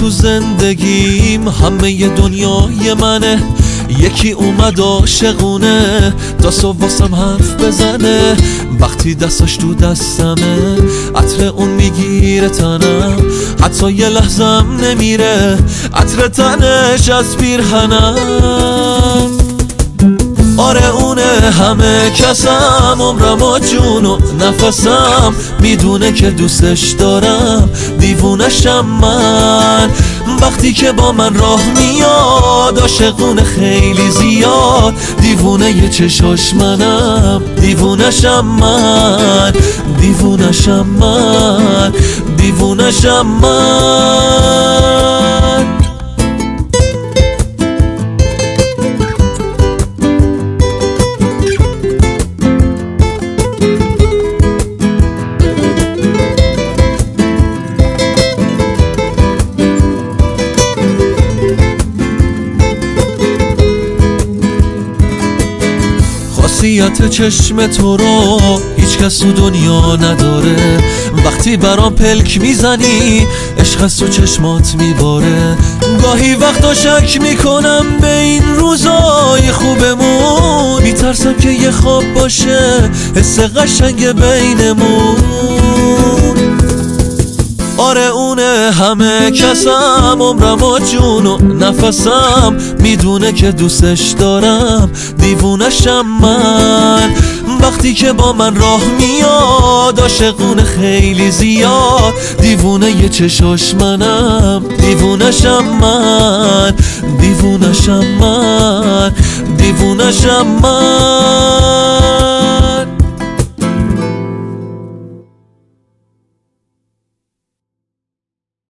تو زندگیم همه دنیای منه، یکی اومد عاشقونه تا واسم حرف بزنه. وقتی دستاش تو دستمه عطر اون میگیره تنم، حتی یه لحظم نمیره عطر تنش از پیرهنم. آره اونه همه کسم، عمرم و جون و نفسم، میدونه که دوستش دارم، دیوونشم من. وقتی که با من راه میاد عاشقونه خیلی زیاد، دیوونه یه چشاش منم، دیوونشم من، دیوونشم من، دیوونشم من. خاصیت چشم تو رو هیچ کس تو دنیا نداره، وقتی برام پلک میزنی عشق از تو چشمات میباره. گاهی وقتا شک میکنم به این روزای خوبمون، میترسم که یه خواب باشه حس قشنگ بینمون. آره اونه همه کسم، عمرم و جون و نفسم، میدونه که دوستش دارم، دیوونشم من. وقتی که با من راه میاد عاشقونه خیلی زیاد، دیوونه یه چشاش منم، دیوونشم من، دیوونشم من، دیوونشم من.